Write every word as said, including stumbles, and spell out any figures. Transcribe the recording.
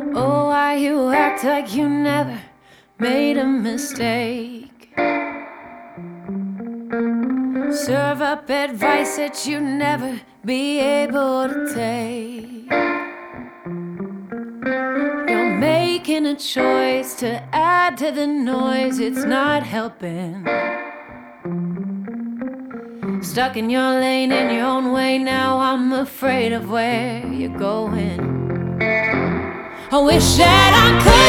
Oh, why you act like you never made a mistake? Serve up advice that you never be able to take. You're making a choice to add to the noise, it's not helping. Stuck in your lane in your own way, now I'm afraid of where you're going. I wish that I could